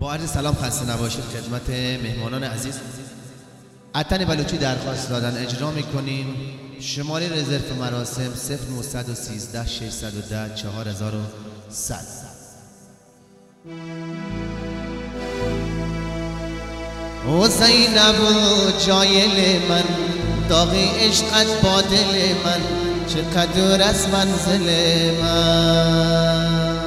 با عرض سلام خسته نباشید خدمت مهمانان عزیز. عطن بلوچی درخواست دادن اجرا میکنیم. شماره رزرو مراسم 0913 610 4100. او زینب و جایل من، داغ عشقت با دل من، چقدر از منزل من.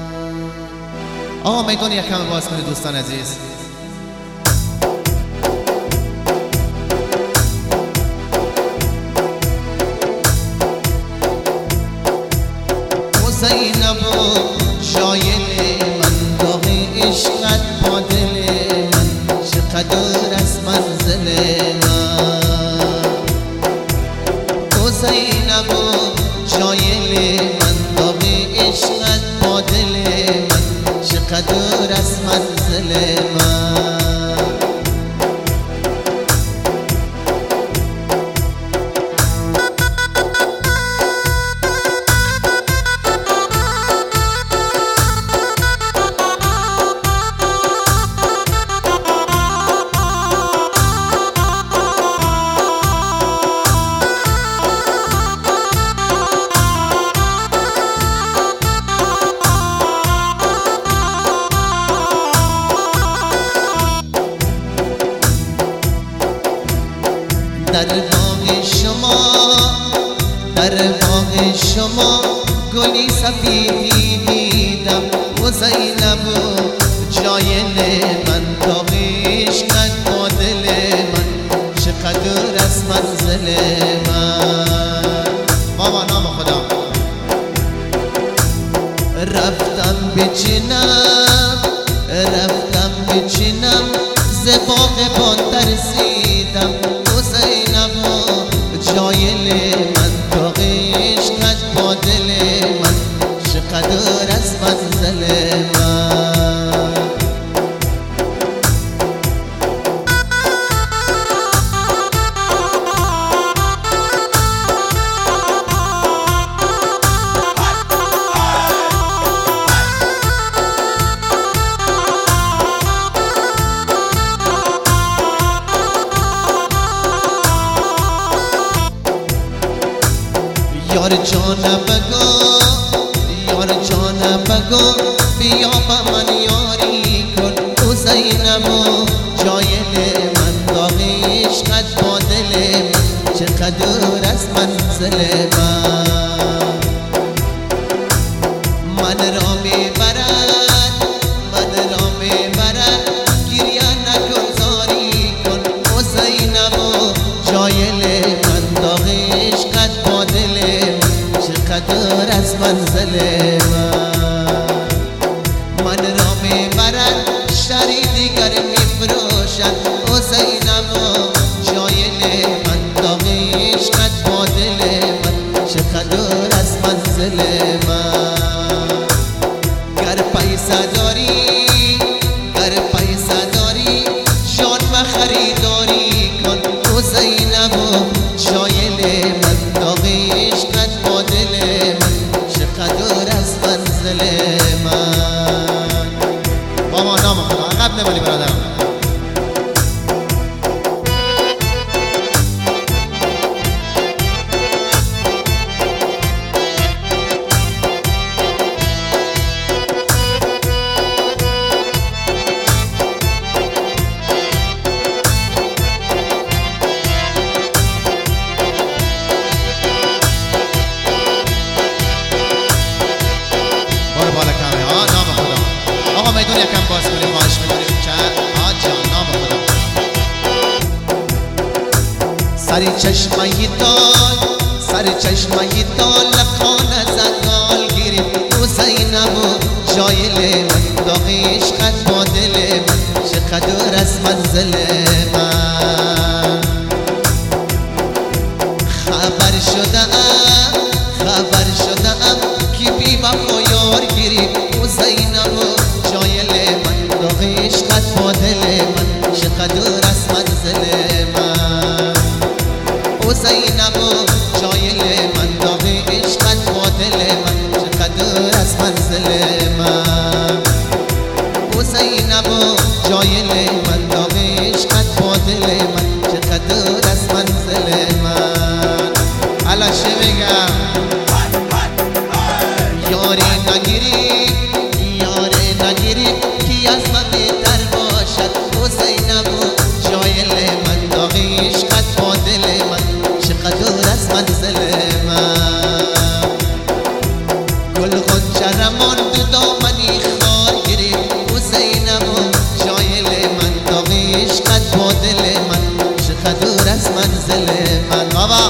آقا میدون یک کم باز کنید دوستان عزیز. او زینب و جایل من، داغ عشقت با دل من، چقدر از منزل من. او زینب و جایل من، داغ عشقت با دل من، چقدر از منزل من. در باغ شما، در باغ شما گلی سفیدی دیدم. و زینب و جایل من، داغ عشقت با دل من، چقدر از منزل من. بابا نام خدا. رفتم بچینم، رفتم بچینم، ز باغبان ترسیدم. و زینب و جایل من، داغ عشقت با دل من، چقدر از منزل من. یار جانم بگو، یار جانم بگو، بیا با من یاری کن. او زینب و جایل من، داغ عشقت با دل من، چقدر از منزل من. من را میبرد، من را میبرد، گریه نکن زاری کن. او زینب و جایل من، داغ عشقت با دل من، چقدر از منزل من. من را میبرد، شری دیگر میفروشد. او زینب و جایل من، داغ عشقت با دل من، چقدر از منزل من. گر پیسه داری، گر پیسه داری، جان و خریداری کن. او زینب و جایل من، داغ عشقت با دل من، چقدر از منزل من. با ما نام خدا عقب نمالی برادرم. میدون یکم باز کنیم خواهش میکنیم که آجا نام خدا. سری چشمایی دال، سری چشمایی دال، خانه زنگال گیریم. او زینب و جایل من، داغ عشقت با دل من، چقدر از منزل من. خبر شدم، خبر شدم که بی وفا یار گیریم. او زینب و جایل من، داغ عشقت با دل من، چقدر از منزل من. او زینب و جایل من، داغ عشقت با دل من، چقدر از منزل من. او زینب و نگیری یاره نگیری کی از من بهتر باشد تو زینبو جایل من داغ عشقت با دل من چقدر دور از منزل من گل غنچه رمان تو دامنی خار گرفت تو زینبو جایل من داغ عشقت با دل من چقدر دور از منزل من بابا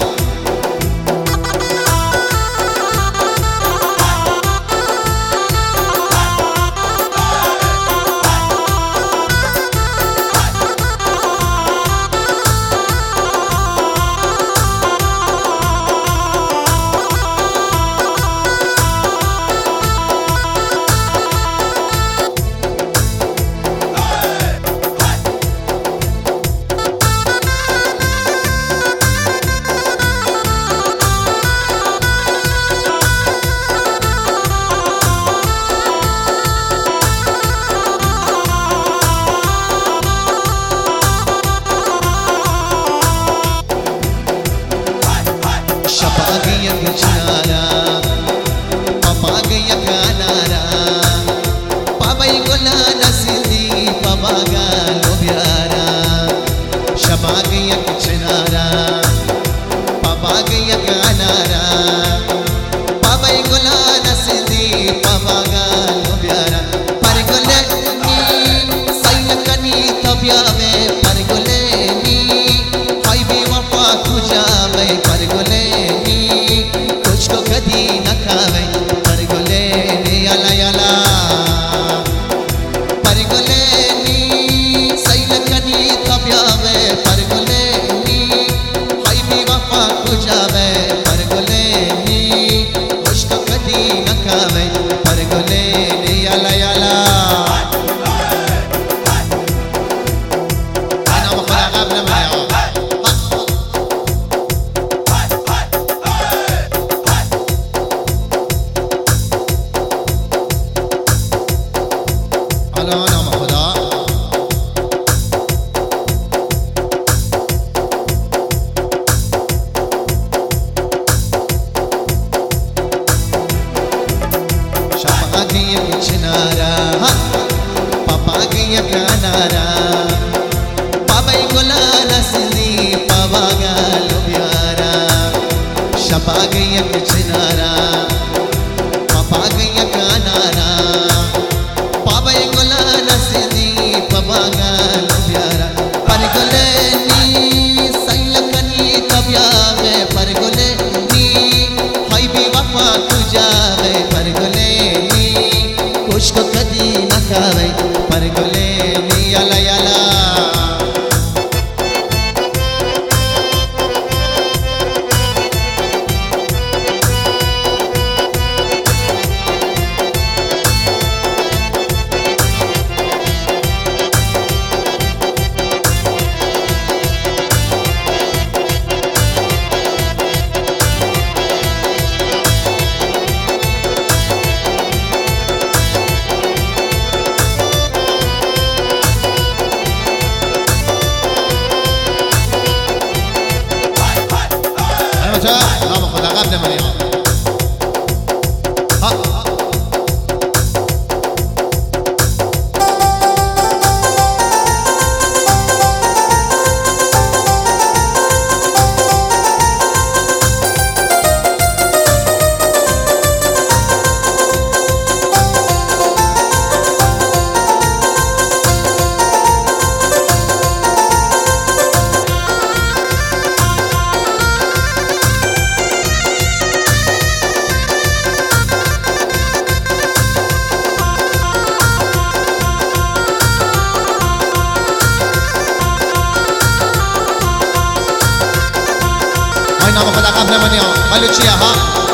شفاقية بجنارة باباقية كنارة بابا يقول أنا سيدي بابا قالوا بيارة شفاقية بجنارة باباقية كنارة بابا يقول أنا سيدي بابا قالوا بيارة بارقولني سيلكني طبيعي بارقولني حبيبي وفاك وجابي بارقولني कदी न खावे परगोले नी याला याला परगोले नी सैलकनी तब्यावे परगोले नी हाय भी वफा कुजावे परगोले नी मुश्क कदी न खावे परगोले नी याला याला أنا مخرج قبل ما يعود شفاقية بجنارة باباقية كنارة بابا يقول أنا سيدي بابا قالوا بيارة شفاقية بجنارة باباقية كنارة بابا يقول أنا سيدي بابا قالوا بيارة فرقلني سيلكني طبيعي فرقلني حبيبي وفا تجاوي فرقلني उसको कदी न खावे परगोले नी याला याला نام خدا قبل من يا نام خدا قبل من يا قالوا شيء ها